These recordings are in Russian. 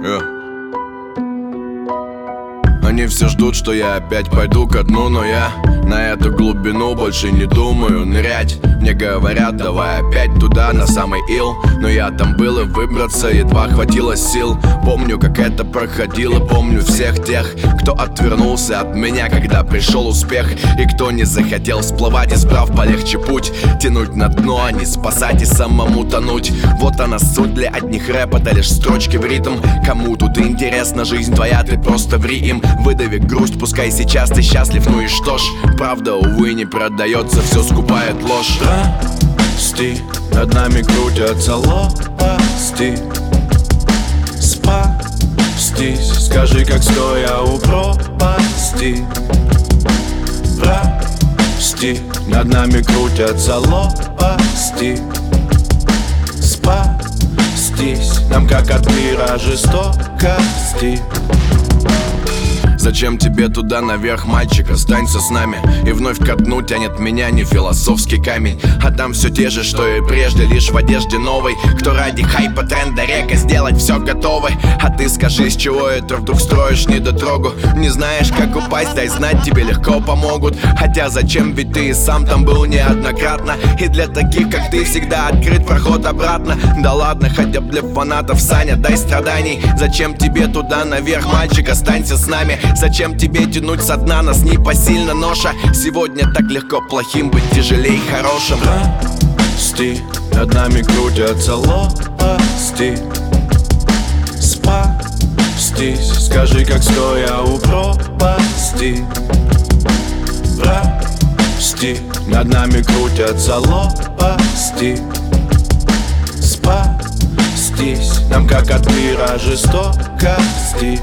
Они все ждут, что я опять пойду ко дну, но я на эту глубину больше не думаю нырять. Мне говорят, давай опять туда, на самый ил, но я там был и выбраться едва хватило сил. Помню, как это проходило, помню всех тех, кто отвернулся от меня, когда пришел успех, и кто не захотел всплывать, избрав полегче путь. Тянуть на дно, а не спасать и самому тонуть. Вот она суть, для одних рэп это лишь строчки в ритм. Кому тут интересна жизнь твоя, ты просто ври им. Выдави грусть, пускай сейчас ты счастлив, ну и что ж. Правда, увы, не продается, все скупает ложь. Прости, над нами крутятся лопасти. Спастись, скажи, как стоя у пропасти. Прости, над нами крутятся лопасти. Спастись, нам как от мира жестокости. Зачем тебе туда наверх, мальчик, останься с нами. И вновь ко дну тянет меня не философский камень, а там все те же, что и прежде, лишь в одежде новой. Кто ради хайпа, тренда, река, сделать все готовы. А ты скажи, с чего это вдруг строишь недотрогу? Не знаешь, как упасть, дай знать, тебе легко помогут. Хотя зачем, ведь ты и сам там был неоднократно. И для таких, как ты, всегда открыт проход обратно. Да ладно, хотя бы для фанатов, Саня, дай страданий. Зачем тебе туда наверх, мальчик, останься с нами. Зачем тебе тянуть со дна, нас непосильна ноша. Сегодня так легко плохим быть, тяжелей хорошим. Прости, над нами крутятся лопасти. Спастись, скажи, как стоя у пропасти. Прости, над нами крутятся лопасти. Спастись, нам как от мира жестокости.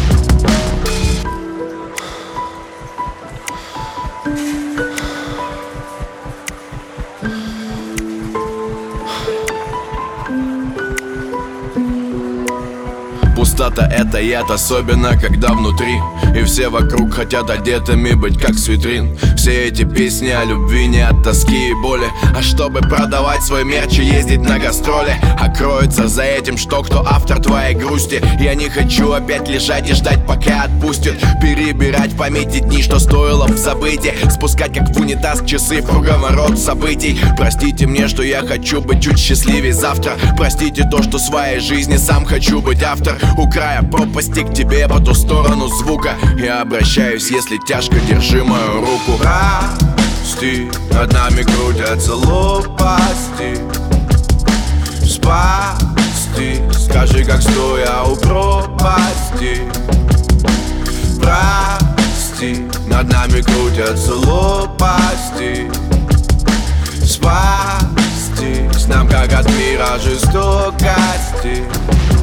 Пустота — это яд, особенно когда внутри. И все вокруг хотят одетыми быть как с витрин. Все эти песни о любви не от тоски и боли, а чтобы продавать свой мерч и ездить на гастроли. А кроется за этим, что кто автор твоей грусти. Я не хочу опять лежать и ждать, пока отпустит. Перебирать в памяти дни, что стоило в забытии. Спускать как в унитаз часы в круговорот событий. Простите мне, что я хочу быть чуть счастливее завтра. Простите то, что в своей жизни сам хочу быть автор. У края пропасти к тебе по ту сторону звука я обращаюсь, если тяжко, держи мою руку. Прости, над нами крутятся лопасти. Спасти, скажи, как стоя у пропасти. Прости, над нами крутятся лопасти. Спасти, нам как от мира жестокости.